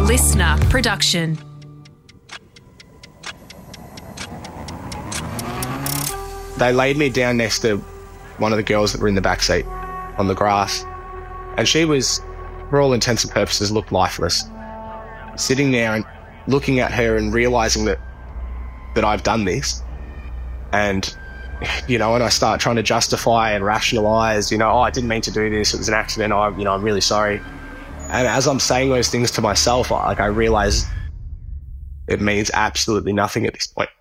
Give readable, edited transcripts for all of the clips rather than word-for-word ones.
listener production. They laid me down next to one of the girls that were in the back seat on the grass, and she was, for all intents and purposes, looked lifeless. Sitting there and looking at her and realising that I've done this, and and I start trying to justify and rationalise, I didn't mean to do this, it was an accident, I'm really sorry. And as I'm saying those things to myself, I realise it means absolutely nothing at this point.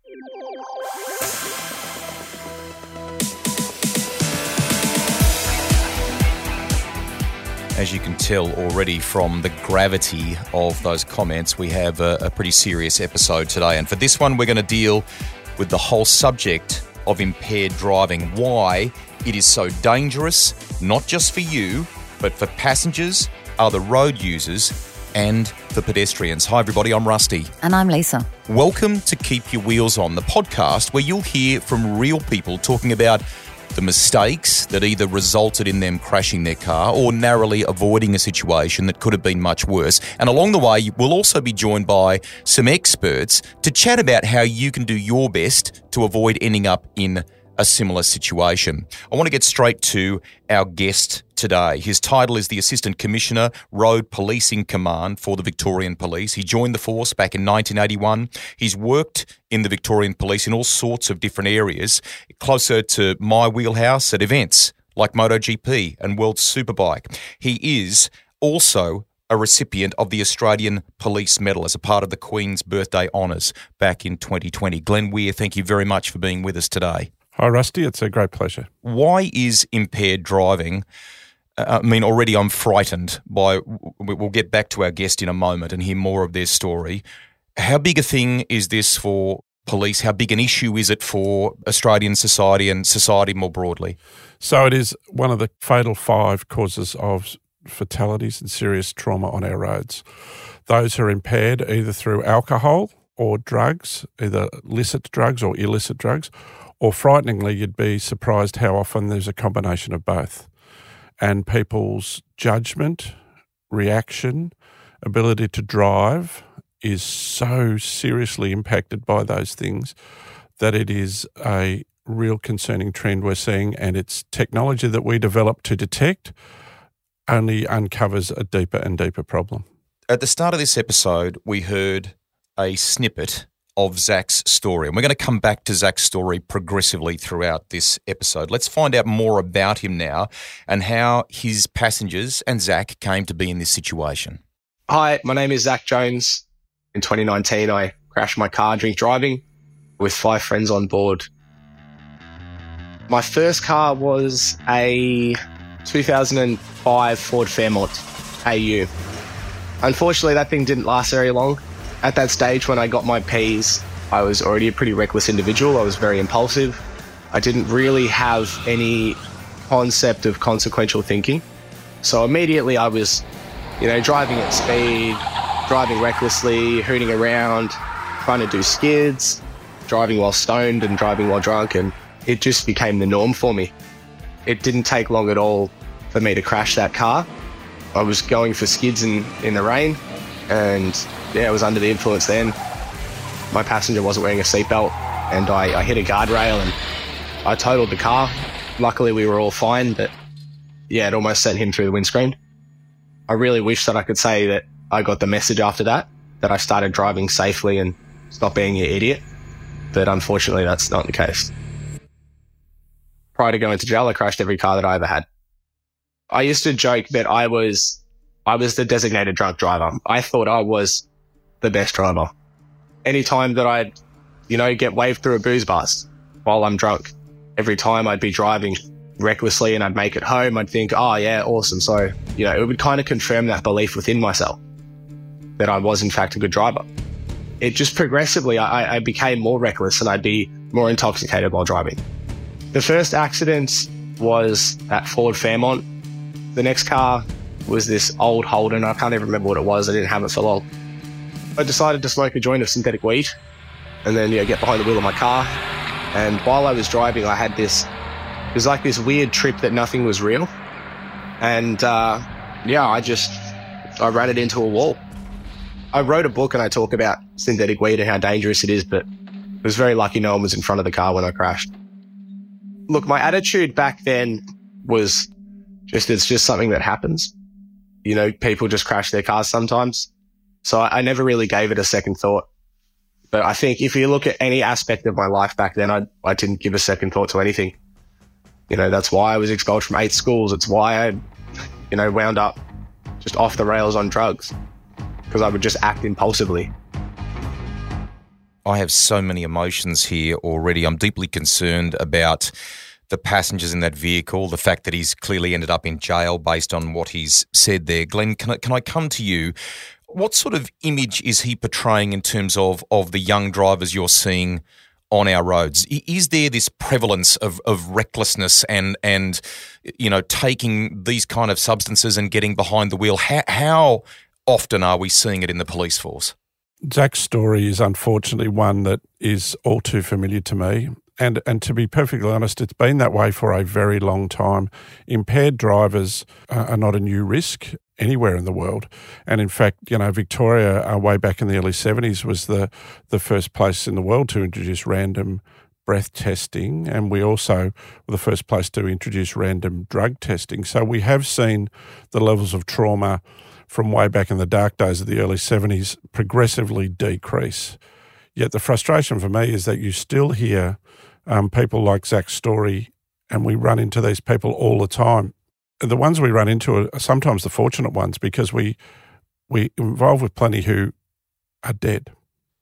As you can tell already from the gravity of those comments, we have a pretty serious episode today. And for this one, we're going to deal with the whole subject of impaired driving, why it is so dangerous, not just for you, but for passengers, other road users, and for pedestrians. Hi everybody, I'm Rusty. And I'm Lisa. Welcome to Keep Your Wheels On, the podcast where you'll hear from real people talking about the mistakes that either resulted in them crashing their car or narrowly avoiding a situation that could have been much worse. And along the way, we'll also be joined by some experts to chat about how you can do your best to avoid ending up in a similar situation. I want to get straight to our guest today. His title is the Assistant Commissioner, Road Policing Command for the Victorian Police. He joined the force back in 1981. He's worked in the Victorian Police in all sorts of different areas, closer to my wheelhouse at events like MotoGP and World Superbike. He is also a recipient of the Australian Police Medal as a part of the Queen's Birthday Honours back in 2020. Glenn Weir, thank you very much for being with us today. Hi, Rusty. It's a great pleasure. Why is impaired driving? Already I'm frightened by. We'll get back to our guest in a moment and hear more of their story. How big a thing is this for police? How big an issue is it for Australian society and society more broadly? So it is one of the fatal 5 causes of fatalities and serious trauma on our roads. Those who are impaired either through alcohol or drugs, either licit drugs or illicit drugs, or frighteningly, you'd be surprised how often there's a combination of both. And people's judgment, reaction, ability to drive is so seriously impacted by those things that it is a real concerning trend we're seeing, and it's technology that we develop to detect only uncovers a deeper and deeper problem. At the start of this episode, we heard a snippet of Zach's story. And we're going to come back to Zach's story progressively throughout this episode. Let's find out more about him now and how his passengers and Zach came to be in this situation. Hi, my name is Zach Jones. In 2019, I crashed my car drink driving with 5 friends on board. My first car was a 2005 Ford Fairmont AU. Unfortunately, that thing didn't last very long. At that stage, when I got my Ps, I was already a pretty reckless individual. I was very impulsive. I didn't really have any concept of consequential thinking. So immediately I was, driving at speed, driving recklessly, hooting around, trying to do skids, driving while stoned and driving while drunk, and it just became the norm for me. It didn't take long at all for me to crash that car. I was going for skids in the rain, and I was under the influence then. My passenger wasn't wearing a seatbelt, and I hit a guardrail and I totaled the car. Luckily, we were all fine, but it almost sent him through the windscreen. I really wish that I could say that I got the message after that I started driving safely and stopped being an idiot, but unfortunately, that's not the case. Prior to going to jail, I crashed every car that I ever had. I used to joke that I was the designated drunk driver. I thought I was the best driver. Anytime that I'd, get waved through a booze bust while I'm drunk, every time I'd be driving recklessly and I'd make it home, I'd think, oh yeah, awesome. So, it would kind of confirm that belief within myself that I was in fact a good driver. It just progressively, I became more reckless and I'd be more intoxicated while driving. The first accident was at Ford Fairmont. The next car was this old Holden. I can't even remember what it was. I didn't have it for long. I decided to smoke a joint of synthetic weed and then get behind the wheel of my car. And while I was driving, I had it was like this weird trip that nothing was real. And I ran it into a wall. I wrote a book and I talk about synthetic weed and how dangerous it is, but I was very lucky no one was in front of the car when I crashed. Look, my attitude back then was just, it's just something that happens. You know, people just crash their cars sometimes. So I never really gave it a second thought. But I think if you look at any aspect of my life back then, I didn't give a second thought to anything. You know, that's why I was expelled from 8 schools. It's why I, you know, wound up just off the rails on drugs, because I would just act impulsively. I have so many emotions here already. I'm deeply concerned about the passengers in that vehicle, the fact that he's clearly ended up in jail based on what he's said there. Glenn, can I come to you? What sort of image is he portraying in terms of the young drivers you're seeing on our roads? Is there this prevalence of recklessness and you know, taking these kind of substances and getting behind the wheel? How often are we seeing it in the police force? Zach's story is unfortunately one that is all too familiar to me. And to be perfectly honest, it's been that way for a very long time. Impaired drivers are not a new risk anywhere in the world. And in fact, you know, Victoria, way back in the early 70s, was the first place in the world to introduce random breath testing. And we also were the first place to introduce random drug testing. So we have seen the levels of trauma from way back in the dark days of the early 70s progressively decrease. Yet the frustration for me is that you still hear people like Zach's story, and we run into these people all the time. The ones we run into are sometimes the fortunate ones, because we involve with plenty who are dead.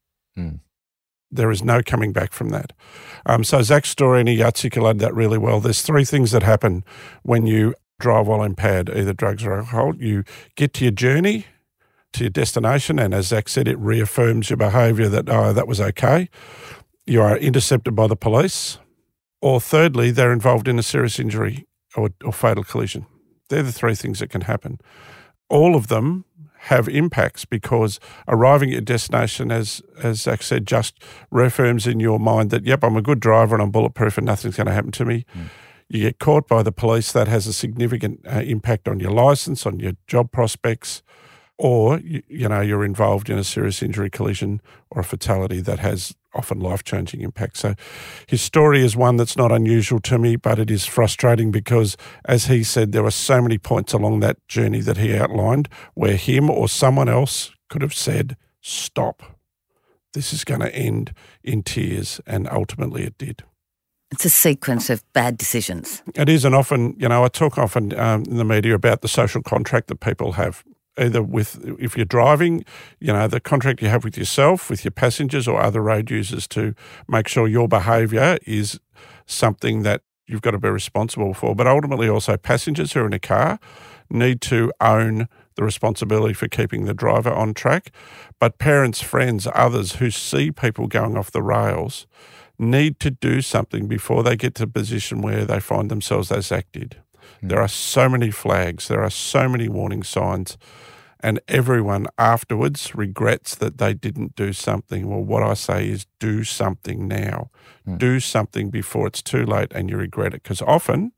Mm. There is no coming back from that. So Zach's story, and he articulated that really well. There's 3 things that happen when you drive while impaired, either drugs or alcohol. You get to your journey, to your destination, and as Zach said, it reaffirms your behaviour that, oh, that was okay. You are intercepted by the police. Or thirdly, they're involved in a serious injury or fatal collision. They're the 3 things that can happen. All of them have impacts, because arriving at your destination, as Zach said, just reaffirms in your mind that, yep, I'm a good driver and I'm bulletproof and nothing's going to happen to me. Mm. You get caught by the police, that has a significant impact on your licence, on your job prospects, or, you know, you're involved in a serious injury, collision or a fatality that has often life-changing impact. So his story is one that's not unusual to me, but it is frustrating because, as he said, there were so many points along that journey that he outlined where him or someone else could have said, stop, this is going to end in tears, and ultimately it did. It's a sequence of bad decisions. It is, and often, you know, I talk often in the media about the social contract that people have, either with, if you're driving, you know, the contract you have with yourself, with your passengers or other road users, to make sure your behaviour is something that you've got to be responsible for. But ultimately also passengers who are in a car need to own the responsibility for keeping the driver on track. But parents, friends, others who see people going off the rails need to do something before they get to a position where they find themselves as Zach did. There are so many flags, there are so many warning signs, and everyone afterwards regrets that they didn't do something. Well, what I say is do something now. Do something before it's too late and you regret it, because often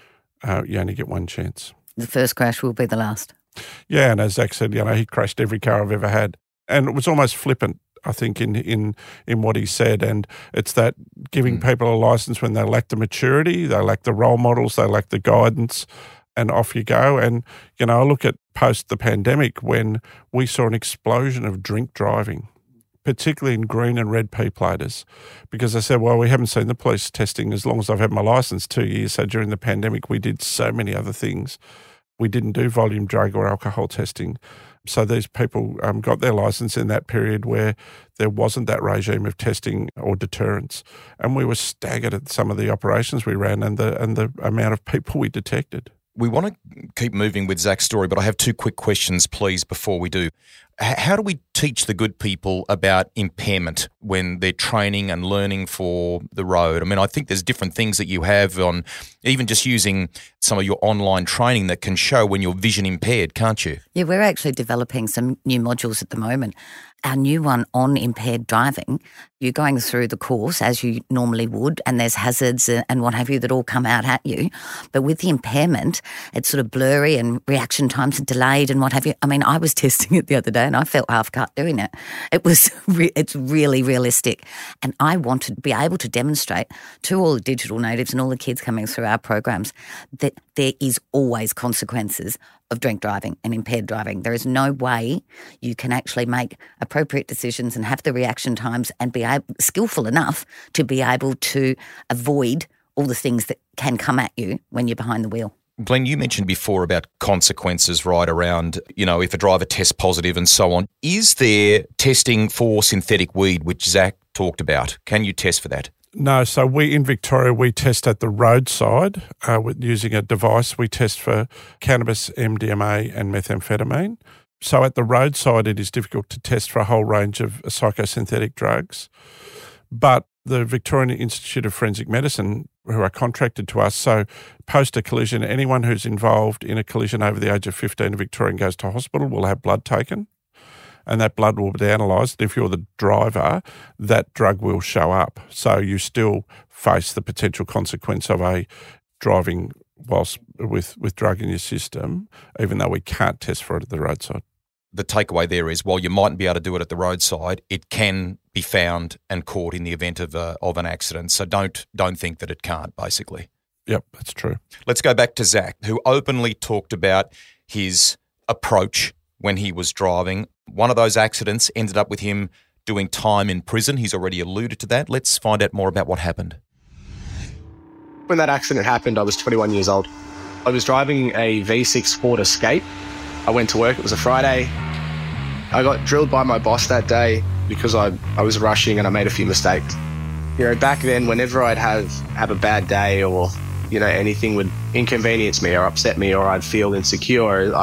you only get one chance. The first crash will be the last. Yeah, and as Zach said, you know, he crashed every car I've ever had. And it was almost flippant, I think, in what he said. And it's that giving people a license when they lack the maturity, they lack the role models, they lack the guidance, and off you go. And, you know, I look at post the pandemic when we saw an explosion of drink driving, particularly in green and red P-platers, because I said, well, we haven't seen the police testing as long as I've had my license, 2 years. So during the pandemic, we did so many other things. We didn't do volume drug or alcohol testing. So these people got their licence in that period where there wasn't that regime of testing or deterrence. And we were staggered at some of the operations we ran and the amount of people we detected. We want to keep moving with Zach's story, but I have 2 quick questions, please, before we do. How do we teach the good people about impairment when they're training and learning for the road? I mean, I think there's different things that you have on, even just using some of your online training that can show when you're vision impaired, can't you? Yeah, we're actually developing some new modules at the moment. Our new one on impaired driving, you're going through the course as you normally would, and there's hazards and what have you that all come out at you. But with the impairment, it's sort of blurry and reaction times are delayed and what have you. I mean, I was testing it the other day and I felt half cut doing it. It's really realistic. And I want to be able to demonstrate to all the digital natives and all the kids coming through our programs that there is always consequences of drink driving and impaired driving. There is no way you can actually make appropriate decisions and have the reaction times and be skillful enough to be able to avoid all the things that can come at you when you're behind the wheel. Glenn, you mentioned before about consequences right around, if a driver tests positive and so on. Is there testing for synthetic weed, which Zach talked about? Can you test for that? No, so in Victoria, we test at the roadside using a device. We test for cannabis, MDMA and methamphetamine. So at the roadside, it is difficult to test for a whole range of psychosynthetic drugs. But the Victorian Institute of Forensic Medicine, who are contracted to us, so post a collision, anyone who's involved in a collision over the age of 15 in Victoria and goes to hospital will have blood taken, and that blood will be analysed. If you're the driver, that drug will show up. So you still face the potential consequence of a driving whilst with drug in your system, even though we can't test for it at the roadside. The takeaway there is, while you mightn't be able to do it at the roadside, it can be found and caught in the event of an accident. So don't think that it can't, basically. Yep, that's true. Let's go back to Zach, who openly talked about his approach when he was driving. One of those accidents ended up with him doing time in prison. He's already alluded to that. Let's find out more about what happened. When that accident happened, I was 21 years old. I was driving a V6 Ford Escape. I went to work. It was a Friday. I got drilled by my boss that day because I was rushing and I made a few mistakes. Back then, whenever I'd have a bad day or, anything would inconvenience me or upset me or I'd feel insecure,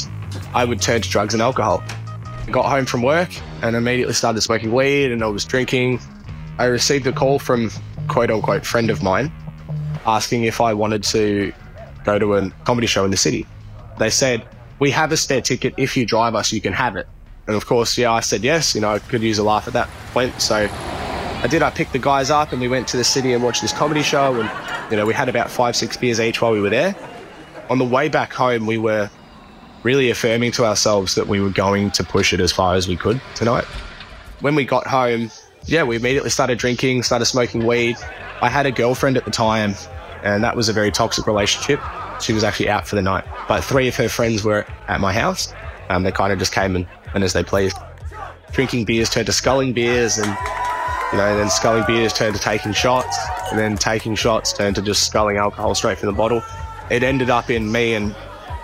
I would turn to drugs and alcohol. I got home from work and immediately started smoking weed and I was drinking. I received a call from quote-unquote friend of mine asking if I wanted to go to a comedy show in the city. They said, "We have a spare ticket. If you drive us, you can have it." And of course, I said yes. I could use a laugh at that point. So I did. I picked the guys up and we went to the city and watched this comedy show. And, we had about 5-6 beers each while we were there. On the way back home, we were really affirming to ourselves that we were going to push it as far as we could tonight. When we got home, we immediately started drinking, started smoking weed. I had a girlfriend at the time and that was a very toxic relationship. She was actually out for the night, but 3 of her friends were at my house. They kind of just came and as they pleased. Drinking beers turned to sculling beers and, then sculling beers turned to taking shots and then taking shots turned to just sculling alcohol straight from the bottle. It ended up in me and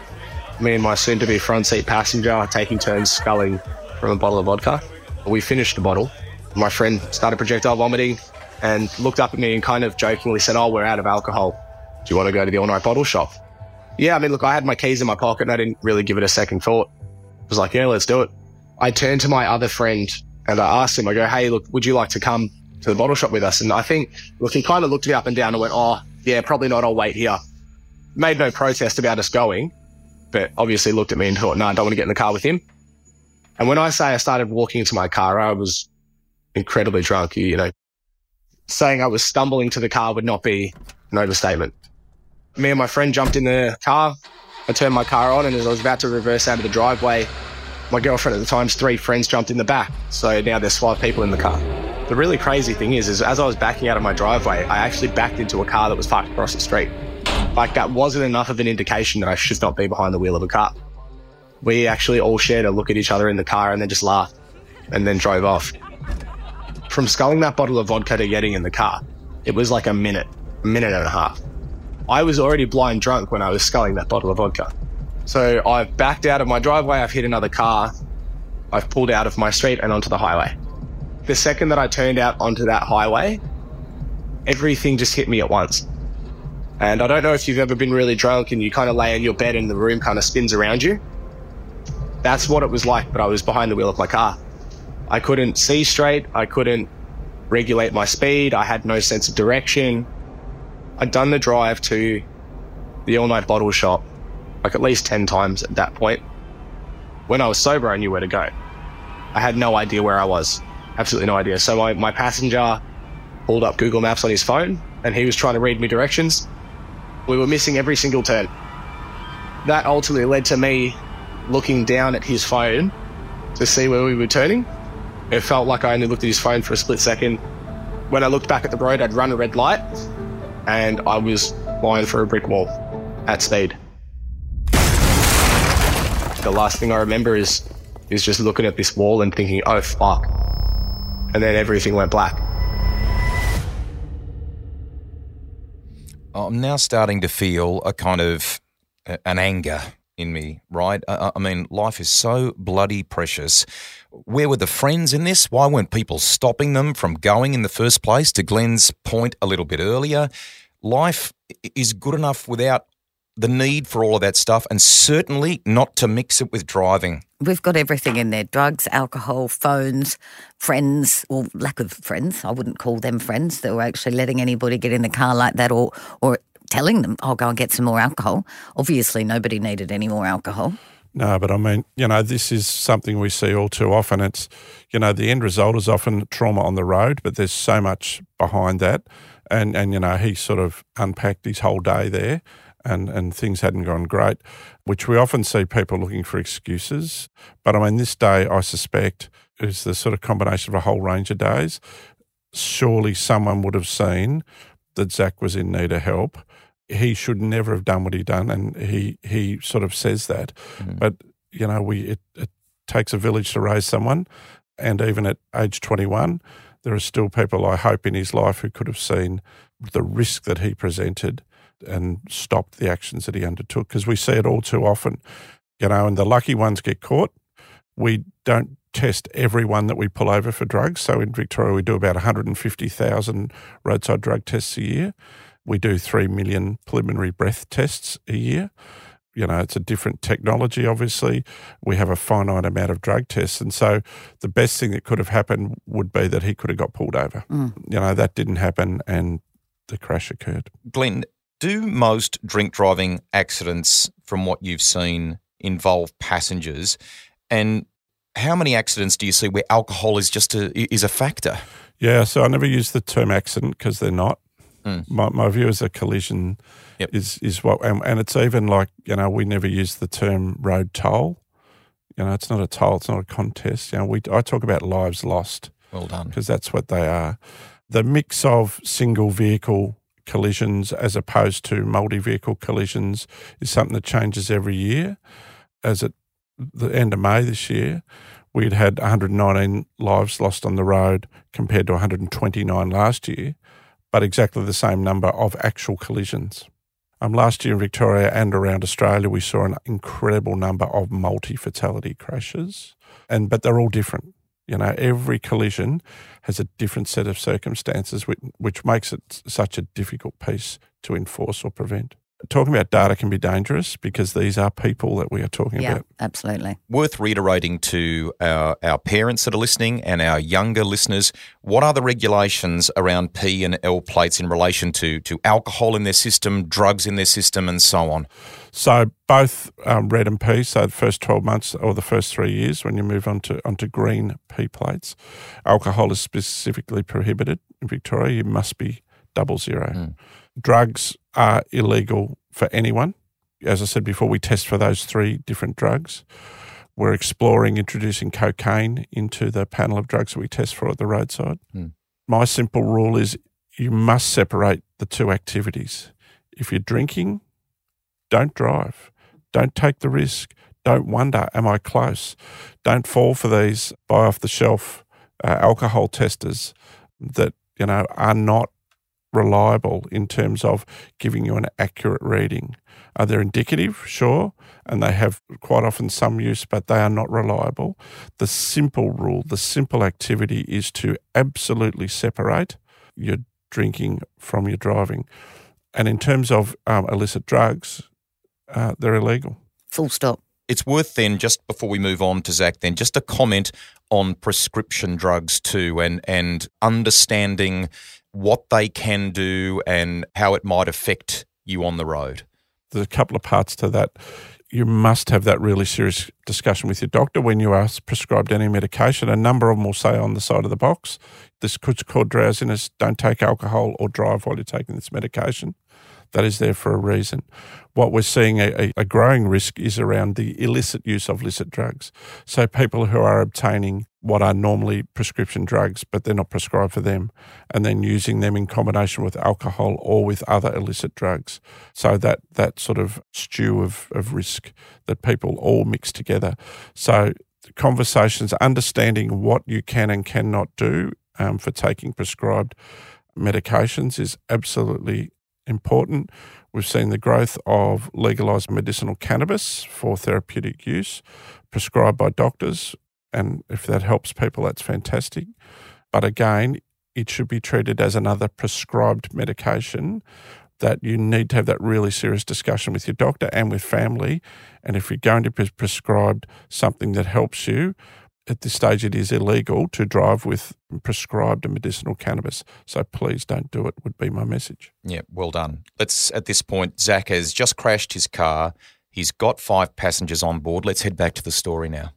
my soon-to-be front seat passenger taking turns sculling from a bottle of vodka. We finished the bottle. My friend started projectile vomiting and looked up at me and kind of jokingly said, "Oh, we're out of alcohol. Do you want to go to the all-night bottle shop?" Yeah, I had my keys in my pocket and I didn't really give it a second thought. I was like, yeah, let's do it. I turned to my other friend and I asked him, I go, "Hey, look, would you like to come to the bottle shop with us?" And I think, he kind of looked me up and down and went, "Oh, yeah, probably not. I'll wait here." Made no protest about us going, but obviously looked at me and thought, no, I don't want to get in the car with him. And when I say I started walking into my car, I was incredibly drunk. Saying I was stumbling to the car would not be an overstatement. Me and my friend jumped in the car. I turned my car on and as I was about to reverse out of the driveway, my girlfriend at the time's 3 friends jumped in the back. So now there's 5 people in the car. The really crazy thing is as I was backing out of my driveway, I actually backed into a car that was parked across the street. That wasn't enough of an indication that I should not be behind the wheel of a car. We actually all shared a look at each other in the car and then just laughed and then drove off. From sculling that bottle of vodka to getting in the car, it was like a minute and a half. I was already blind drunk when I was sculling that bottle of vodka. So I've backed out of my driveway, I've hit another car, I've pulled out of my street and onto the highway. The second that I turned out onto that highway, everything just hit me at once. And I don't know if you've ever been really drunk and you kind of lay in your bed and the room kind of spins around you. That's what it was like, but I was behind the wheel of my car. I couldn't see straight, I couldn't regulate my speed, I had no sense of direction. I'd done the drive to the all-night bottle shop at least 10 times at that point. When I was sober, I knew where to go. I had no idea where I was, absolutely no idea. So my passenger pulled up Google Maps on his phone and he was trying to read me directions. We were missing every single turn. That ultimately led to me looking down at his phone to see where we were turning. It felt like I only looked at his phone for a split second. When I looked back at the road, I'd run a red light and I was flying through a brick wall at speed. The last thing I remember is just looking at this wall and thinking, oh, fuck. And then everything went black. I'm now starting to feel a kind of an anger in me, right? I mean, life is so bloody precious. Where were the friends in this? Why weren't people stopping them from going in the first place? To Glenn's point a little bit earlier, life is good enough without the need for all of that stuff, and certainly not to mix it with driving. We've got everything in there: drugs, alcohol, phones, friends, or lack of friends. I wouldn't call them friends that were actually letting anybody get in the car like that, or telling them, I'll go and get some more alcohol. Obviously, nobody needed any more alcohol. No, but I mean, this is something we see all too often. It's, the end result is often trauma on the road, but there's so much behind that. And he sort of unpacked his whole day there and things hadn't gone great, which we often see people looking for excuses. But I mean, this day, I suspect, is the sort of combination of a whole range of days. Surely someone would have seen that Zach was in need of help. He should never have done what he done, and he sort of says that. Mm-hmm. But, it takes a village to raise someone, and even at age 21, there are still people, I hope, in his life who could have seen the risk that he presented and stopped the actions that he undertook, because we see it all too often, and the lucky ones get caught. We don't test everyone that we pull over for drugs. So in Victoria, we do about 150,000 roadside drug tests a year. We do 3 million preliminary breath tests a year. It's a different technology, obviously. We have a finite amount of drug tests. And so the best thing that could have happened would be that he could have got pulled over. That didn't happen and the crash occurred. Glenn, do most drink driving accidents, from what you've seen, involve passengers? And how many accidents do you see where alcohol is just is a factor? Yeah, so I never use the term accident because they're not. My view is a collision is what, and it's even like, we never use the term road toll. It's not a toll, it's not a contest. I talk about lives lost. Well done. Because that's what they are. The mix of single vehicle collisions as opposed to multi-vehicle collisions is something that changes every year. As at the end of May this year, we'd had 119 lives lost on the road compared to 129 last year, but exactly the same number of actual collisions. Last year in Victoria and around Australia, we saw an incredible number of multi-fatality crashes, but they're all different. Every collision has a different set of circumstances, which makes it such a difficult piece to enforce or prevent. Talking about data can be dangerous because these are people that we are talking about. Yeah, absolutely. Worth reiterating to our parents that are listening and our younger listeners, what are the regulations around P and L plates in relation to alcohol in their system, drugs in their system, and so on? So both red and P, so the first 12 months or the first 3 years when you move onto green P plates, alcohol is specifically prohibited in Victoria. You must be 00. Drugs are illegal for anyone. As I said before, we test for those 3 different drugs. We're exploring introducing cocaine into the panel of drugs that we test for at the roadside. My simple rule is you must separate the 2 activities. If you're drinking, don't drive. Don't take the risk. Don't wonder, am I close? Don't fall for these buy-off-the-shelf alcohol testers that, are not reliable in terms of giving you an accurate reading. They're indicative, sure, and they have quite often some use, but they are not reliable. The simple rule, the simple activity is to absolutely separate your drinking from your driving. And in terms of illicit drugs, they're illegal. Full stop. It's worth then, just before we move on to Zach, then just a comment on prescription drugs too, and understanding what they can do and how it might affect you on the road. There's a couple of parts to that. You must have that really serious discussion with your doctor when you are prescribed any medication. A number of them will say on the side of the box, this could cause drowsiness, don't take alcohol or drive while you're taking this medication. that is there for a reason. What we're seeing a growing risk is around the illicit use of illicit drugs. So people who are obtaining what are normally prescription drugs, but they're not prescribed for them, and then using them in combination with alcohol or with other illicit drugs. So that sort of stew of risk that people all mix together. So conversations, understanding what you can and cannot do for taking prescribed medications is absolutely important. We've seen the growth of legalised medicinal cannabis for therapeutic use prescribed by doctors, and if that helps people, that's fantastic. But again, it should be treated as another prescribed medication that you need to have that really serious discussion with your doctor and with family. And if you're going to be prescribed something that helps you, at this stage it is illegal to drive with prescribed medicinal cannabis. So please don't do it, would be my message. Yeah, well done. At this point, Zach has just crashed his car. He's got 5 passengers on board. Let's head back to the story now.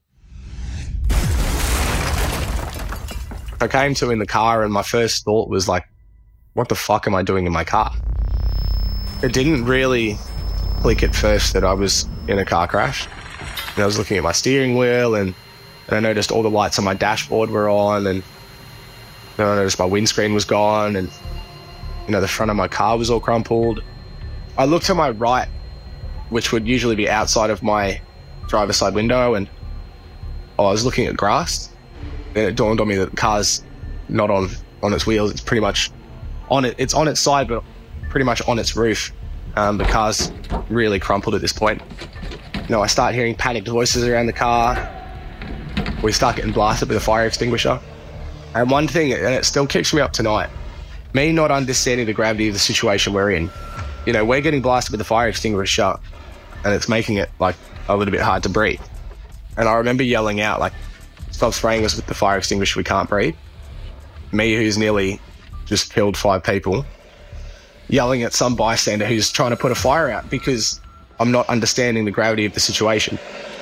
I came to in the car and my first thought was like, what the fuck am I doing in my car? It didn't really click at first that I was in a car crash. And I was looking at my steering wheel and I noticed all the lights on my dashboard were on, and then I noticed my windscreen was gone, and the front of my car was all crumpled. I looked to my right, which would usually be outside of my driver's side window, and I was looking at grass. Then it dawned on me that the car's not on its wheels. It's pretty much on it. It's on its side, but pretty much on its roof. The car's really crumpled at this point. I start hearing panicked voices around the car. We start getting blasted with a fire extinguisher. And one thing, and it still keeps me up tonight, me not understanding the gravity of the situation we're in. We're getting blasted with a fire extinguisher and it's making it like a little bit hard to breathe. And I remember yelling out like, stop spraying us with the fire extinguisher, we can't breathe. Me, who's nearly just killed 5 people, yelling at some bystander who's trying to put a fire out because I'm not understanding the gravity of the situation.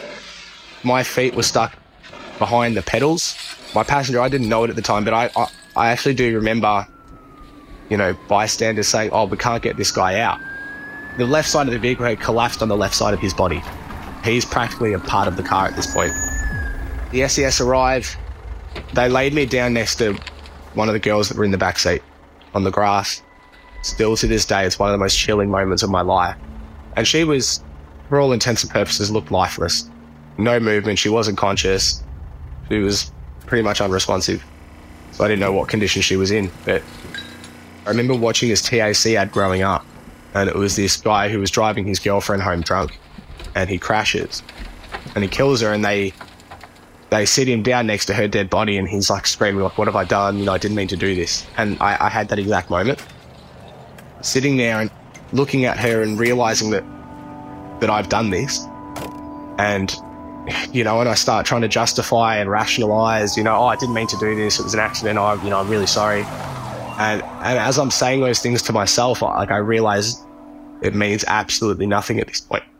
My feet were stuck behind the pedals. My passenger, I didn't know it at the time, but I actually do remember, bystanders saying, oh, we can't get this guy out. The left side of the vehicle had collapsed on the left side of his body. He's practically a part of the car at this point. The SES arrived. They laid me down next to one of the girls that were in the back seat on the grass. Still to this day, it's one of the most chilling moments of my life. And she was, for all intents and purposes, looked lifeless. No movement, she wasn't conscious. She was pretty much unresponsive. So I didn't know what condition she was in. But I remember watching this TAC ad growing up. And it was this guy who was driving his girlfriend home drunk. And he crashes. And he kills her, and they sit him down next to her dead body, and he's like screaming, like, what have I done? I didn't mean to do this. And I had that exact moment. Sitting there and looking at her and realizing that I've done this. And, and I start trying to justify and rationalize, I didn't mean to do this. It was an accident. I'm really sorry. And as I'm saying those things to myself, I realize it means absolutely nothing at this point.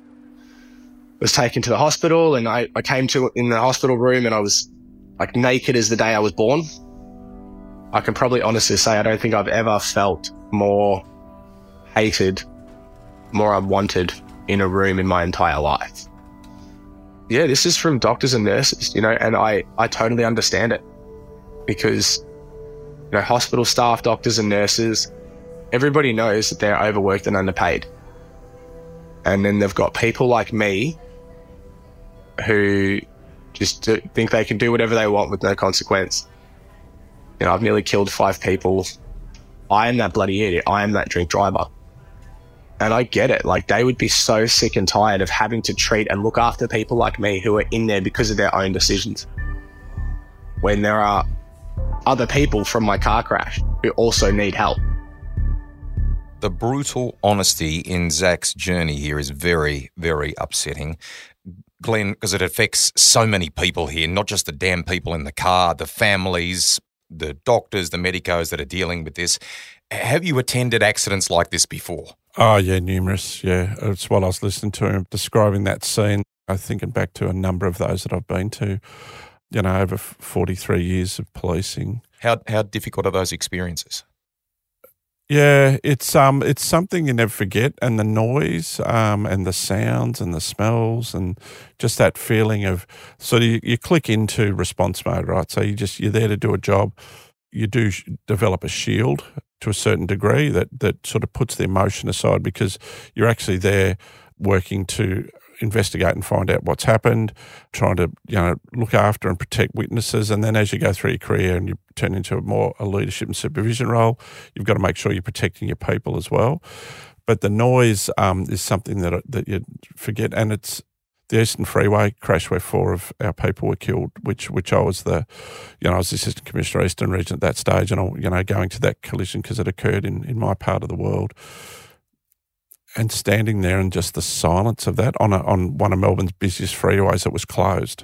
I was taken to the hospital, and I came to in the hospital room, and I was like naked as the day I was born. I can probably honestly say I don't think I've ever felt more hated, more unwanted in a room in my entire life. Yeah, this is from doctors and nurses, and I totally understand it, because, hospital staff, doctors and nurses, everybody knows that they're overworked and underpaid. And then they've got people like me who just think they can do whatever they want with no consequence. I've nearly killed 5 people. I am that bloody idiot. I am that drink driver. And I get it. Like, they would be so sick and tired of having to treat and look after people like me who are in there because of their own decisions, when there are other people from my car crash who also need help. The brutal honesty in Zach's journey here is very, very upsetting, Glenn, because it affects so many people here, not just the damn people in the car, the families, the doctors, the medicos that are dealing with this. Have you attended accidents like this before? Oh, yeah, numerous, yeah. It's what I was listening to him describing that scene. I'm thinking back to a number of those that I've been to, over 43 years of policing. How difficult are those experiences? Yeah, it's something you never forget, and the noise, and the sounds and the smells, and just that feeling of you click into response mode, right? So you're there to do a job. You do develop a shield to a certain degree that sort of puts the emotion aside, because you're actually there working to investigate and find out what's happened, trying to look after and protect witnesses. And then as you go through your career and you turn into a leadership and supervision role, you've got to make sure you're protecting your people as well. But the noise is something that you forget. And it's the Eastern Freeway crash where 4 of our people were killed, which I was I was the Assistant Commissioner Eastern Region at that stage, and going to that collision because it occurred in my part of the world. And standing there and just the silence of that on one of Melbourne's busiest freeways that was closed,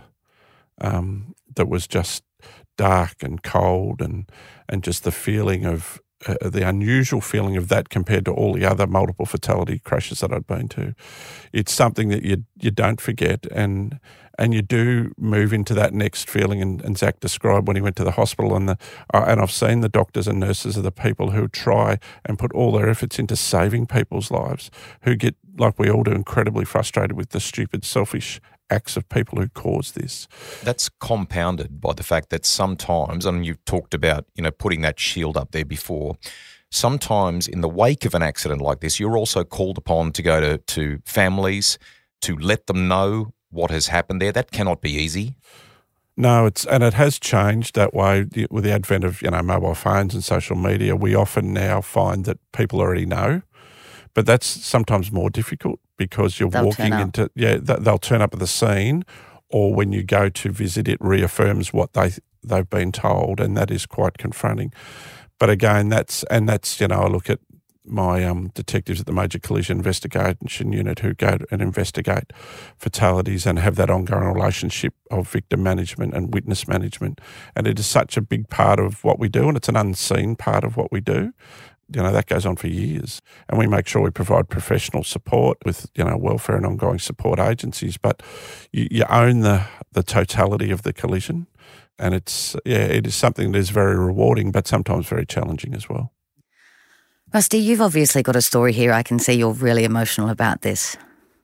that was just dark and cold, and just the feeling of the unusual feeling of that compared to all the other multiple fatality crashes that I'd been to. It's something that you don't forget, and you do move into that next feeling. And Zach described when he went to the hospital, and I've seen the doctors and nurses are the people who try and put all their efforts into saving people's lives, who get, like we all do, incredibly frustrated with the stupid, selfish acts of people who cause this. That's compounded by the fact that sometimes, and you've talked about, putting that shield up there before, sometimes in the wake of an accident like this, you're also called upon to go to families to let them know what has happened there. That cannot be easy. No, it has changed that way with the advent of mobile phones and social media. We often now find that people already know, but that's sometimes more difficult because they'll turn up at the scene, or when you go to visit, it reaffirms what they've been told, and that is quite confronting. But again, that's I look at my detectives at the Major Collision Investigation Unit who go and investigate fatalities and have that ongoing relationship of victim management and witness management. And it is such a big part of what we do, and it's an unseen part of what we do. That goes on for years. And we make sure we provide professional support with, welfare and ongoing support agencies. But you own the totality of the collision. And it is something that is very rewarding, but sometimes very challenging as well. Rusty, you've obviously got a story here. I can see you're really emotional about this.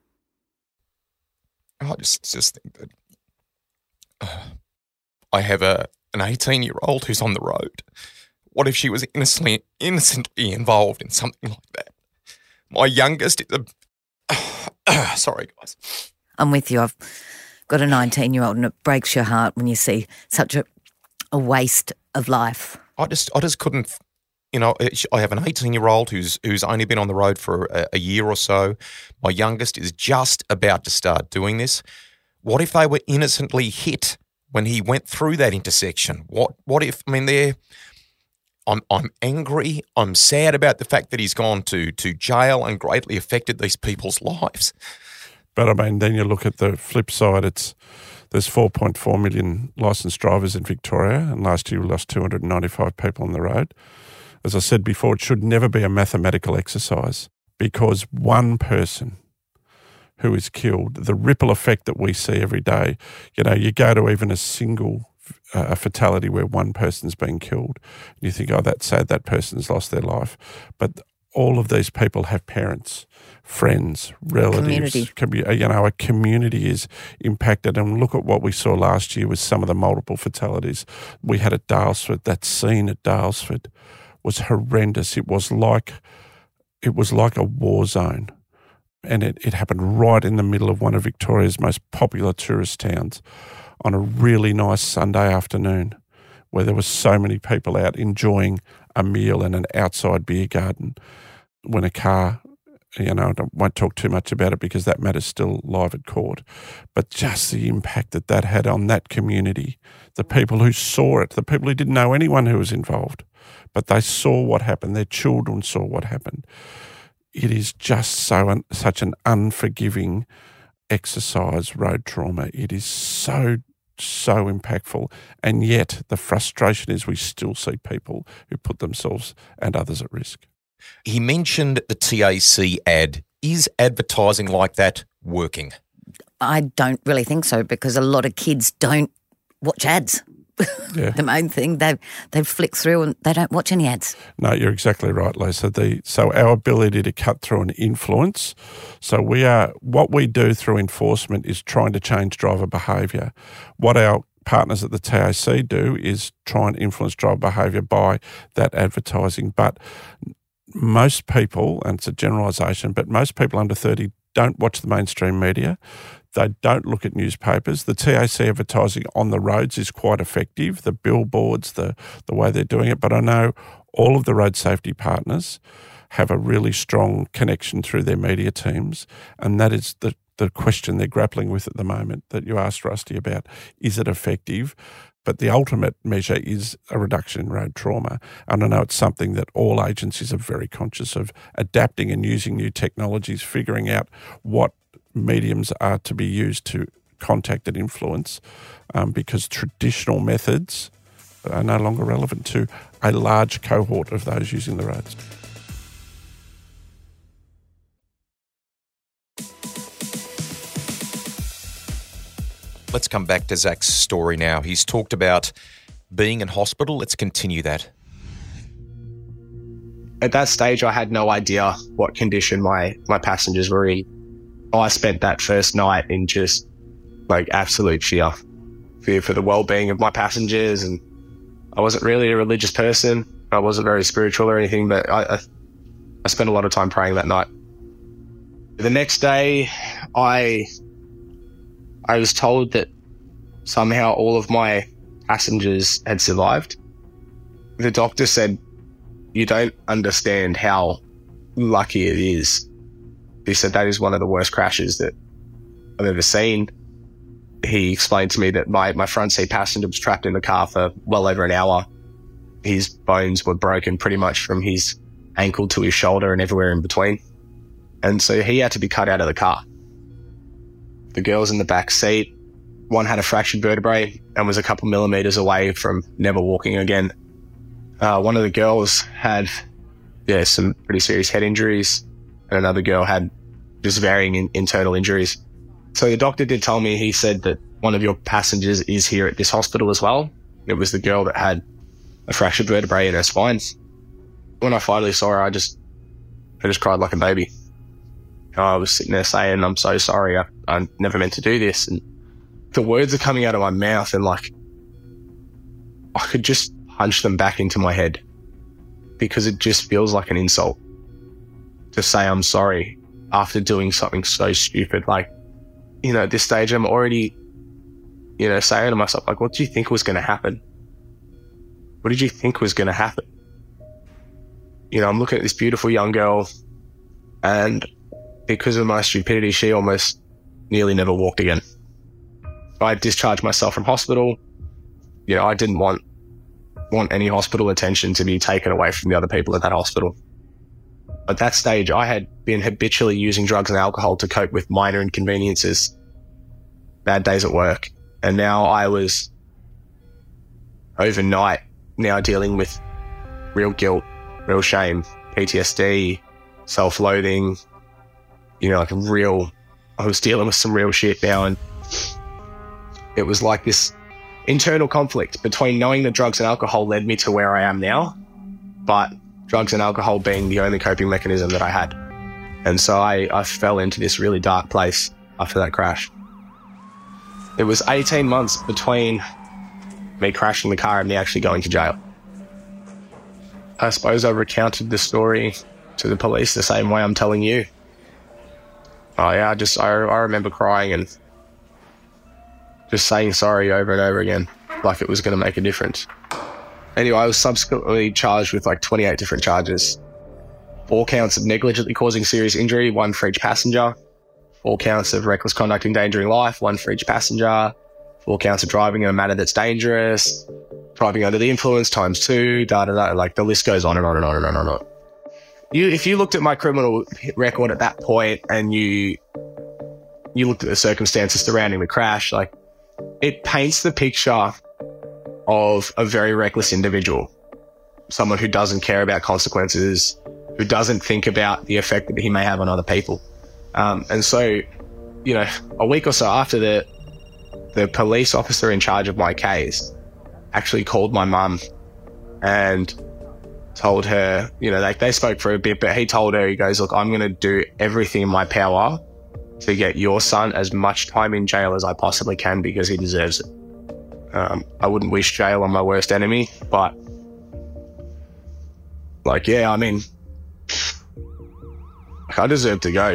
I just think that I have an 18-year-old who's on the road. What if she was innocently involved in something like that? My youngest is sorry, guys. I'm with you. I've got a 19-year-old, and it breaks your heart when you see such a waste of life. I just couldn't. I have an 18-year-old who's only been on the road for a year or so. My youngest is just about to start doing this. What if they were innocently hit when he went through that intersection? What if? I'm angry. I'm sad about the fact that he's gone to jail and greatly affected these people's lives. But then you look at the flip side. There's 4.4 million licensed drivers in Victoria, and last year we lost 295 people on the road. As I said before, it should never be a mathematical exercise, because one person who is killed, the ripple effect that we see every day, you go to even a single a fatality where one person's been killed, and you think, oh, that's sad, that person's lost their life. But all of these people have parents, friends, relatives. A community is impacted. And look at what we saw last year with some of the multiple fatalities we had at Daylesford. That scene at Daylesford was horrendous. It was like a war zone. And it happened right in the middle of one of Victoria's most popular tourist towns on a really nice Sunday afternoon, where there were so many people out enjoying a meal in an outside beer garden, when a car, I won't talk too much about it because that matter's still live at court, but just the impact that had on that community, the people who saw it, the people who didn't know anyone who was involved, but they saw what happened, their children saw what happened. It is just such an unforgiving exercise, road trauma. It is so impactful, and yet the frustration is we still see people who put themselves and others at risk. He mentioned the TAC ad. Is advertising like that working? I don't really think so, because a lot of kids don't watch ads. Yeah. The main thing, they flick through and they don't watch any ads. No, you're exactly right, Lisa. So our ability to cut through and influence. So what we do through enforcement is trying to change driver behaviour. What our partners at the TAC do is try and influence driver behaviour by that advertising. But most people, and it's a generalisation, but most people under 30 don't watch the mainstream media. They don't look at newspapers. The TAC advertising on the roads is quite effective, the billboards, the way they're doing it. But I know all of the road safety partners have a really strong connection through their media teams, and that is the question they're grappling with at the moment that you asked Rusty about. Is it effective? But the ultimate measure is a reduction in road trauma. And I know it's something that all agencies are very conscious of, adapting and using new technologies, figuring out what mediums are to be used to contact and influence, because traditional methods are no longer relevant to a large cohort of those using the roads. Let's come back to Zach's story now. He's talked about being in hospital. Let's continue that. At that stage, I had no idea what condition my passengers were in. I spent that first night in just like absolute fear for the well-being of my passengers. And I wasn't really a religious person. I wasn't very spiritual or anything, but I spent a lot of time praying that night. The next day, I was told that somehow all of my passengers had survived. The doctor said, "You don't understand how lucky it is." He said that is one of the worst crashes that I've ever seen. He explained to me that my front seat passenger was trapped in the car for well over an hour. His bones were broken pretty much from his ankle to his shoulder and everywhere in between. And so he had to be cut out of the car. The girls in the back seat, one had a fractured vertebrae and was a couple millimeters away from never walking again. One of the girls had some pretty serious head injuries, and another girl had just varying internal injuries. So the doctor did tell me, he said that one of your passengers is here at this hospital as well. It was the girl that had a fractured vertebrae in her spine. When I finally saw her, I just cried like a baby. I was sitting there saying, "I'm so sorry, I never meant to do this." And the words are coming out of my mouth, and like, I could just punch them back into my head, because it just feels like an insult to say I'm sorry after doing something so stupid. Like, at this stage, I'm already, saying to myself, like, what do you think was going to happen? What did you think was going to happen? I'm looking at this beautiful young girl, and because of my stupidity, she almost nearly never walked again. I discharged myself from hospital. I didn't want any hospital attention to be taken away from the other people at that hospital. At that stage, I had been habitually using drugs and alcohol to cope with minor inconveniences, bad days at work. And now I was overnight now dealing with real guilt, real shame, PTSD, self-loathing, I was dealing with some real shit now. And it was like this internal conflict between knowing that drugs and alcohol led me to where I am now, but drugs and alcohol being the only coping mechanism that I had. And so I fell into this really dark place after that crash. It was 18 months between me crashing the car and me actually going to jail. I suppose I recounted the story to the police the same way I'm telling you. I remember crying and just saying sorry over and over again, like it was going to make a difference. Anyway, I was subsequently charged with like 28 different charges. 4 counts of negligently causing serious injury, 1 for each passenger. 4 counts of reckless conduct endangering life, 1 for each passenger. 4 counts of driving in a manner that's dangerous. Driving under the influence ×2, like the list goes on and on and on and on and on. If you looked at my criminal record at that point and you looked at the circumstances surrounding the crash, like, it paints the picture of a very reckless individual, someone who doesn't care about consequences, who doesn't think about the effect that he may have on other people. And so, a week or so after the police officer in charge of my case actually called my mum and told her, they spoke for a bit, but he told her, he goes, look, I'm going to do everything in my power to get your son as much time in jail as I possibly can because he deserves it. I wouldn't wish jail on my worst enemy, but I deserve to go.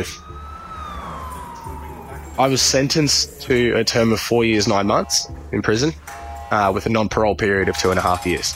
I was sentenced to a term of 4 years, 9 months in prison with a non-parole period of 2.5 years.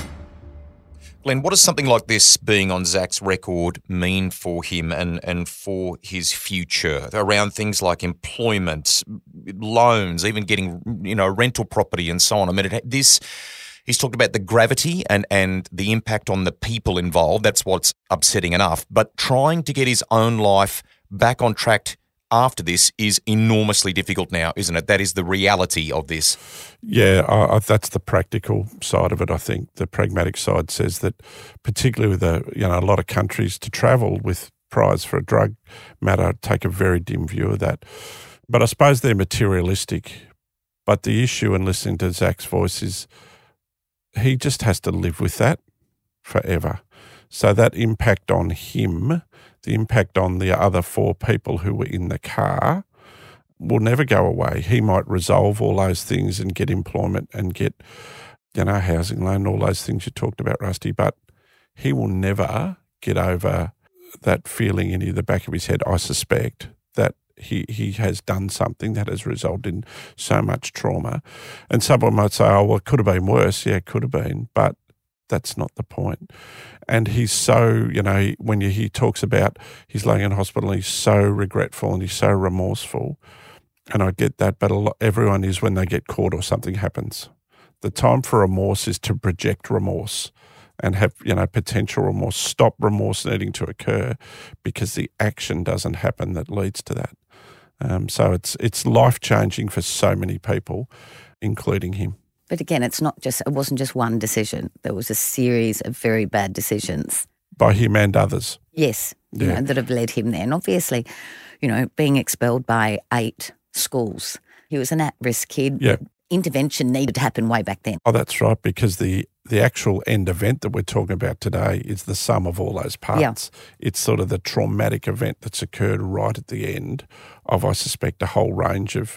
Glenn, what does something like this being on Zach's record mean for him and for his future around things like employment, loans, even getting, rental property and so on? I mean, he's talked about the gravity and the impact on the people involved. That's what's upsetting enough. But trying to get his own life back on track after this is enormously difficult now, isn't it? That is the reality of this. Yeah, that's the practical side of it. I think the pragmatic side says that, particularly with a lot of countries to travel with prize for a drug matter, take a very dim view of that. But I suppose they're materialistic. But the issue in listening to Zach's voice is he just has to live with that forever. So that impact on him, the impact on the other 4 people who were in the car, will never go away. He might resolve all those things and get employment and get, housing loan, all those things you talked about, Rusty, but he will never get over that feeling in the back of his head, I suspect, that he has done something that has resulted in so much trauma. And someone might say, oh, well, it could have been worse. Yeah, it could have been, but that's not the point. And he's so, when he talks about he's laying in hospital, he's so regretful and he's so remorseful. And I get that, but everyone is when they get caught or something happens. The time for remorse is to project remorse and have, potential remorse. Stop remorse needing to occur because the action doesn't happen that leads to that. So it's life-changing for so many people, including him. But again, it wasn't just one decision. There was a series of very bad decisions. By him and others. Yes, that have led him there. And obviously, being expelled by 8 schools. He was an at-risk kid. Yeah. Intervention needed to happen way back then. Oh, that's right, because the actual end event that we're talking about today is the sum of all those parts. Yeah. It's sort of the traumatic event that's occurred right at the end of, I suspect, a whole range of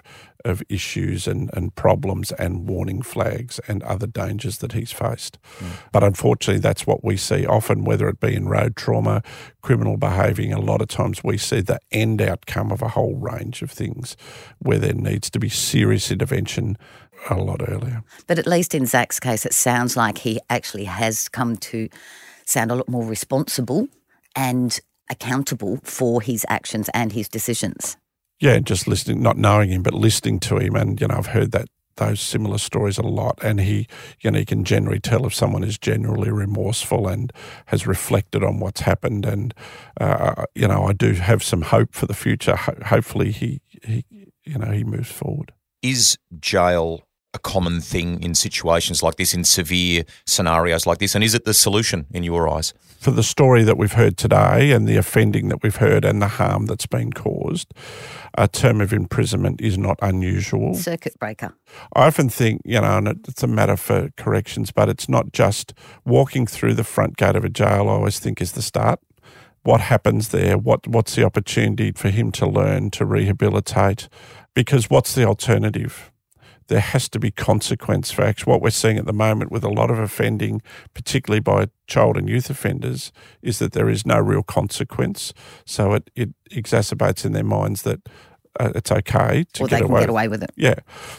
issues and problems and warning flags and other dangers that he's faced. But unfortunately, that's what we see often, whether it be in road trauma, criminal behaving. A lot of times we see the end outcome of a whole range of things where there needs to be serious intervention a lot earlier. But at least in Zach's case, it sounds like he actually has come to sound a lot more responsible and accountable for his actions and his decisions. Yeah, just listening, not knowing him, but listening to him. And, I've heard those similar stories a lot. And he can generally tell if someone is genuinely remorseful and has reflected on what's happened. And, I do have some hope for the future. Hopefully he moves forward. Is jail a common thing in situations like this, in severe scenarios like this? And is it the solution in your eyes? For the story that we've heard today and the offending that we've heard and the harm that's been caused, a term of imprisonment is not unusual. Circuit breaker. I often think, and it's a matter for corrections, but it's not just walking through the front gate of a jail, I always think is the start. What happens there? What's the opportunity for him to learn, to rehabilitate? Because what's the alternative? There has to be consequence for action. What we're seeing at the moment with a lot of offending, particularly by child and youth offenders, is that there is no real consequence. So it exacerbates in their minds that it's okay to get away with it. Yeah.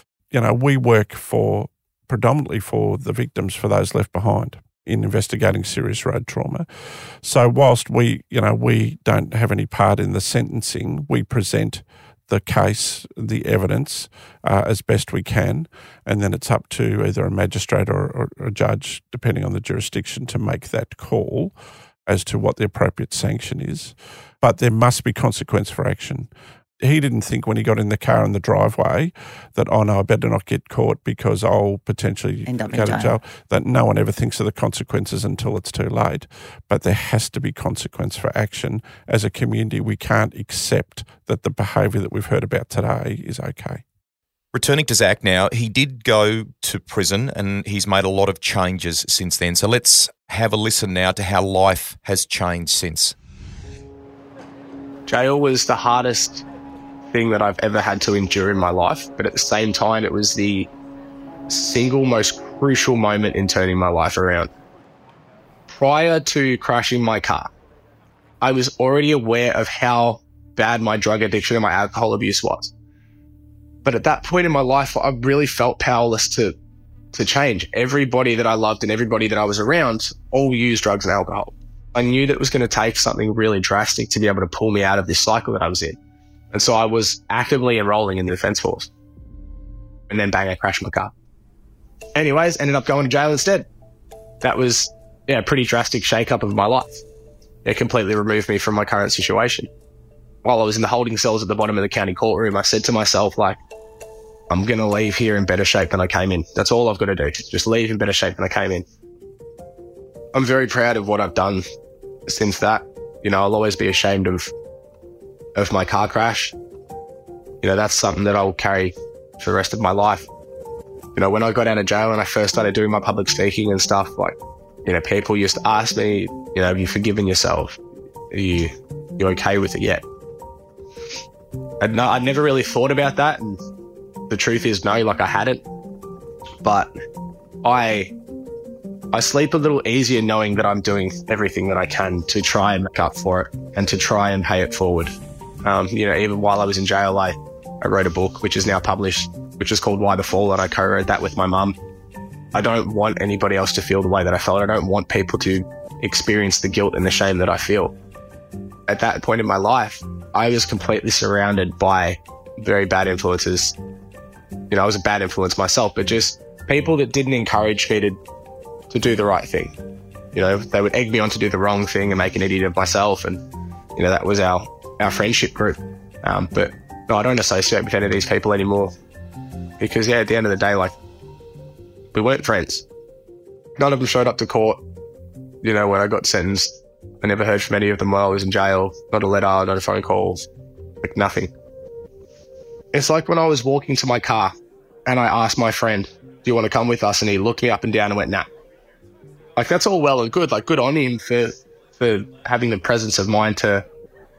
We work predominantly for the victims, for those left behind in investigating serious road trauma. So whilst we don't have any part in the sentencing, we present the case, the evidence, as best we can, and then it's up to either a magistrate or a judge, depending on the jurisdiction, to make that call as to what the appropriate sanction is. But there must be consequence for action. He didn't think when he got in the car in the driveway that, oh no, I better not get caught because I'll potentially end up go in to jail. That no one ever thinks of the consequences until it's too late. But there has to be consequence for action. As a community, we can't accept that the behaviour that we've heard about today is okay. Returning to Zach now, he did go to prison and he's made a lot of changes since then. So let's have a listen now to how life has changed since. Jail was the hardest thing that I've ever had to endure in my life, but at the same time, it was the single most crucial moment in turning my life around. Prior to crashing my car, I was already aware of how bad my drug addiction and my alcohol abuse was. But at that point in my life, I really felt powerless to change. Everybody that I loved and everybody that I was around all used drugs and alcohol. I knew that it was going to take something really drastic to be able to pull me out of this cycle that I was in. And so I was actively enrolling in the defence force. And then bang, I crashed my car. Anyways, ended up going to jail instead. That was a pretty drastic shake-up of my life. It completely removed me from my current situation. While I was in the holding cells at the bottom of the county courtroom, I said to myself, like, I'm going to leave here in better shape than I came in. That's all I've got to do. Just leave in better shape than I came in. I'm very proud of what I've done since that. You know, I'll always be ashamed of my car crash. You know, that's something that I'll carry for the rest of my life. You know, when I got out of jail and I first started doing my public speaking and stuff, like, you know, people used to ask me, you know, have you forgiven yourself? Are you okay with it yet? I'd never really thought about that, and the truth is no, like I hadn't. But I sleep a little easier knowing that I'm doing everything that I can to try and make up for it and to try and pay it forward. You know, even while I was in jail, I wrote a book which is now published, which is called Why the Fall, and I co-wrote that with my mum. I don't want anybody else to feel the way that I felt. I don't want people to experience the guilt and the shame that I feel. At that point in my life, I was completely surrounded by very bad influences. You know, I was a bad influence myself, but just people that didn't encourage me to do the right thing. You know, they would egg me on to do the wrong thing and make an idiot of myself. And, you know, that was our friendship group. But no, I don't associate with any of these people anymore because, at the end of the day, like, we weren't friends. None of them showed up to court. You know, when I got sentenced, I never heard from any of them while I was in jail. Not a letter, not a phone call, like nothing. It's like when I was walking to my car and I asked my friend, do you want to come with us? And he looked me up and down and went, nah. Like, that's all well and good. Like, good on him for having the presence of mind to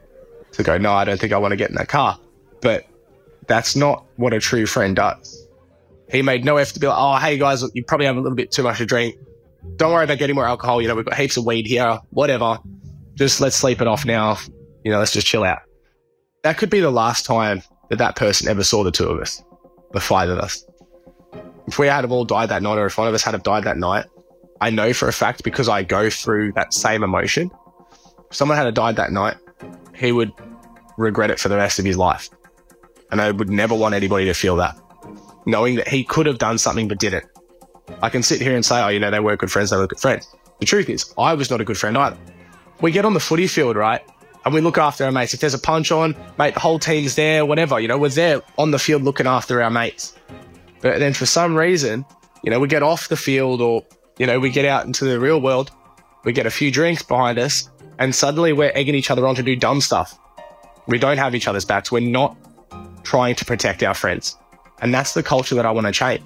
go, no, I don't think I want to get in that car. But that's not what a true friend does. He made no effort to be like, oh, hey guys, you probably have a little bit too much to drink. Don't worry about getting more alcohol. You know, we've got heaps of weed here, whatever. Just let's sleep it off now. You know, let's just chill out. That could be the last time that person ever saw the two of us, the five of us. If we had have all died that night, or if one of us had have died that night, I know for a fact, because I go through that same emotion, if someone had have died that night, he would regret it for the rest of his life. And I would never want anybody to feel that, knowing that he could have done something but didn't. I can sit here and say, oh, you know, they were good friends, they were good friends. The truth is, I was not a good friend either. We get on the footy field, right? And we look after our mates. If there's a punch on, mate, the whole team's there, whatever. You know, we're there on the field looking after our mates. But then for some reason, you know, we get off the field, or, you know, we get out into the real world, we get a few drinks behind us, and suddenly we're egging each other on to do dumb stuff. We don't have each other's backs. We're not trying to protect our friends. And that's the culture that I want to change.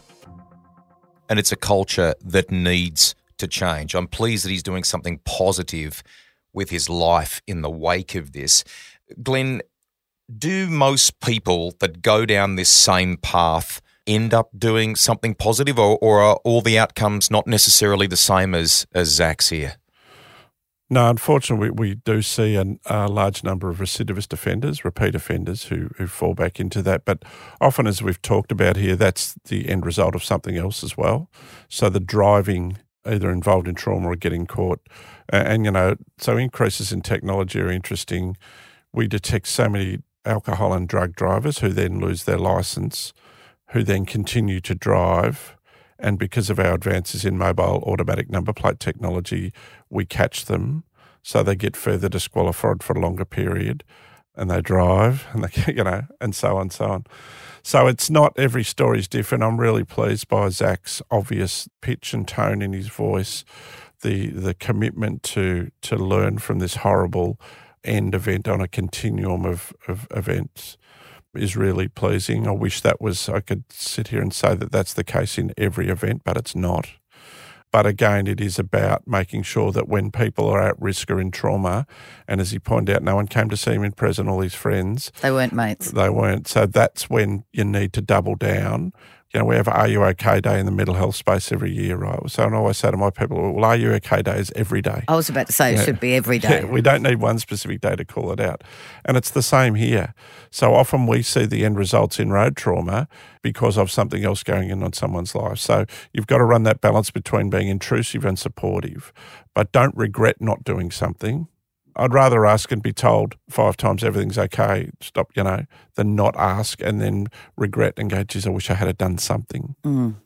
And it's a culture that needs to change. I'm pleased that he's doing something positive with his life in the wake of this. Glenn, do most people that go down this same path end up doing something positive, or are all the outcomes not necessarily the same as Zach's here? No, unfortunately, we do see a large number of recidivist offenders, repeat offenders who fall back into that. But often, as we've talked about here, that's the end result of something else as well. So the driving, either involved in trauma or getting caught. And, you know, so increases in technology are interesting. We detect so many alcohol and drug drivers who then lose their licence, who then continue to drive. And because of our advances in mobile automatic number plate technology, we catch them, so they get further disqualified for a longer period, and they drive, and they, you know, and so on, so on. So it's not, every story is different. I'm really pleased by Zach's obvious pitch and tone in his voice, the commitment to learn from this horrible end event on a continuum of events. is really pleasing. I wish I could sit here and say that that's the case in every event, but it's not. But again, it is about making sure that when people are at risk or in trauma, and as he pointed out, no one came to see him in prison, all his friends. They weren't mates. They weren't. So that's when you need to double down. You know, we have Are You OK Day in the mental health space every year, right? So I always say to my people, well, Are You OK Day is every day. I was about to say it should be every day. Yeah, we don't need one specific day to call it out. And it's the same here. So often we see the end results in road trauma because of something else going on in someone's life. So you've got to run that balance between being intrusive and supportive, but don't regret not doing something. I'd rather ask and be told 5 times everything's okay, stop, than not ask and then regret and go, geez, I wish I had done something.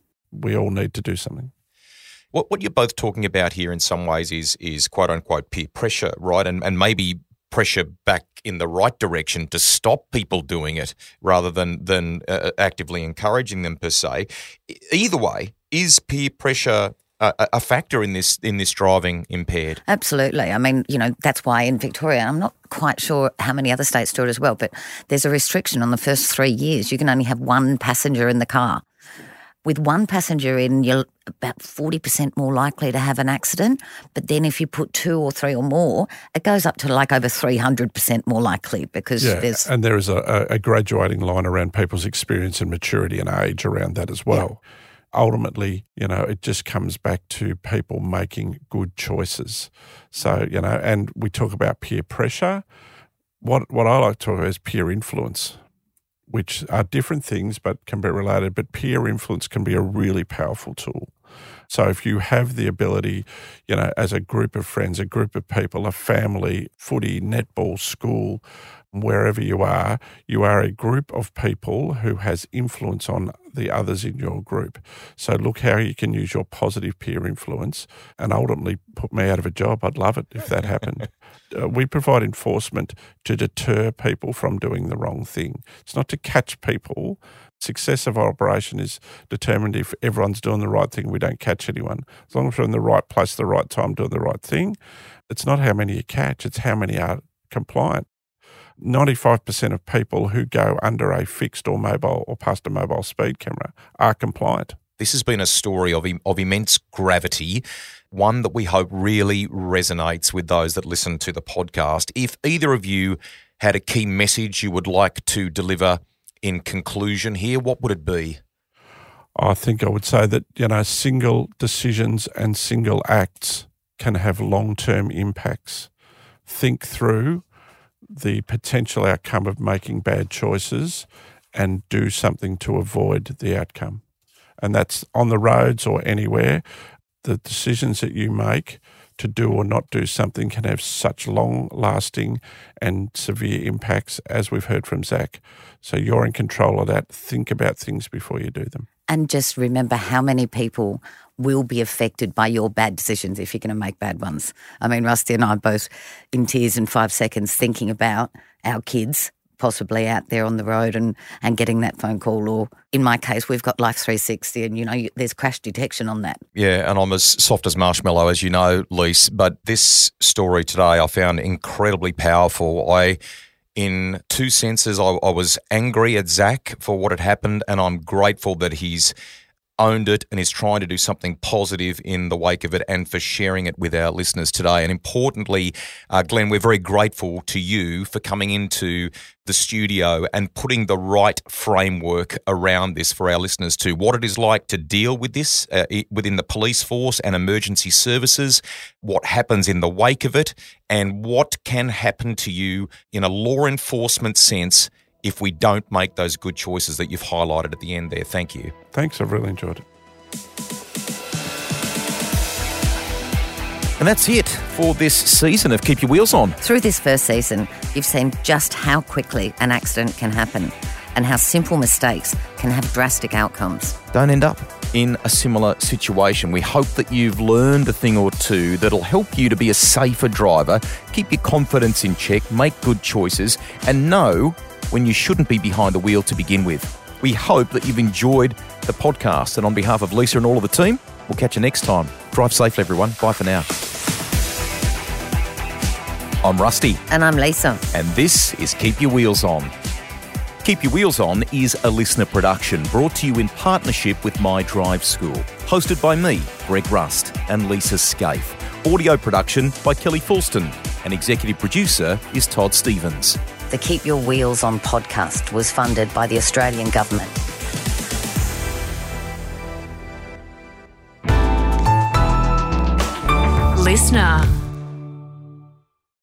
We all need to do something. What you're both talking about here in some ways is quote unquote peer pressure, right? And maybe pressure back in the right direction to stop people doing it rather than actively encouraging them per se. Either way, is peer pressure a factor in this driving impaired? Absolutely. I mean, that's why in Victoria, I'm not quite sure how many other states do it as well, but there's a restriction on the first 3 years. You can only have one passenger in the car. With one passenger in, you're about 40% more likely to have an accident. But then if you put 2 or 3 or more, it goes up to like over 300% more likely because and there is a graduating line around people's experience and maturity and age around that as well. Yeah. Ultimately, it just comes back to people making good choices. So, and we talk about peer pressure. What I like to talk about is peer influence, which are different things but can be related. But peer influence can be a really powerful tool. So if you have the ability, as a group of friends, a group of people, a family, footy, netball, school, wherever you are a group of people who has influence on the others in your group. So look how you can use your positive peer influence and ultimately put me out of a job. I'd love it if that happened. We provide enforcement to deter people from doing the wrong thing. It's not to catch people. Success of our operation is determined if everyone's doing the right thing, we don't catch anyone. As long as we're in the right place at the right time doing the right thing, it's not how many you catch, it's how many are compliant. 95% of people who go under a fixed or mobile or past a mobile speed camera are compliant. This has been a story of immense gravity, one that we hope really resonates with those that listen to the podcast. If either of you had a key message you would like to deliver in conclusion here, what would it be? I think I would say that, single decisions and single acts can have long-term impacts. Think through the potential outcome of making bad choices and do something to avoid the outcome. And that's on the roads or anywhere. The decisions that you make to do or not do something can have such long-lasting and severe impacts, as we've heard from Zach. So you're in control of that. Think about things before you do them. And just remember how many people will be affected by your bad decisions if you're going to make bad ones. I mean, Rusty and I are both in tears in 5 seconds thinking about our kids possibly out there on the road and getting that phone call. Or in my case, we've got Life 360 and, there's crash detection on that. Yeah, and I'm as soft as marshmallow, as you know, Lise. But this story today I found incredibly powerful. In 2 senses, I was angry at Zach for what had happened, and I'm grateful that he's owned it and is trying to do something positive in the wake of it and for sharing it with our listeners today. And importantly, Glenn, we're very grateful to you for coming into the studio and putting the right framework around this for our listeners too. What it is like to deal with this within the police force and emergency services, what happens in the wake of it, and what can happen to you in a law enforcement sense if we don't make those good choices that you've highlighted at the end there. Thank you. Thanks, I've really enjoyed it. And that's it for this season of Keep Your Wheels On. Through this first season, you've seen just how quickly an accident can happen and how simple mistakes can have drastic outcomes. Don't end up in a similar situation. We hope that you've learned a thing or two that'll help you to be a safer driver, keep your confidence in check, make good choices, and know when you shouldn't be behind the wheel to begin with. We hope that you've enjoyed the podcast, and on behalf of Lisa and all of the team, we'll catch you next time. Drive safely, everyone. Bye for now. I'm Rusty. And I'm Lisa. And this is Keep Your Wheels On. Keep Your Wheels On is a listener production brought to you in partnership with My Drive School. Hosted by me, Greg Rust, and Lisa Scaife. Audio production by Kelly Fulston. And executive producer is Todd Stevens. The Keep Your Wheels On podcast was funded by the Australian Government. Listener.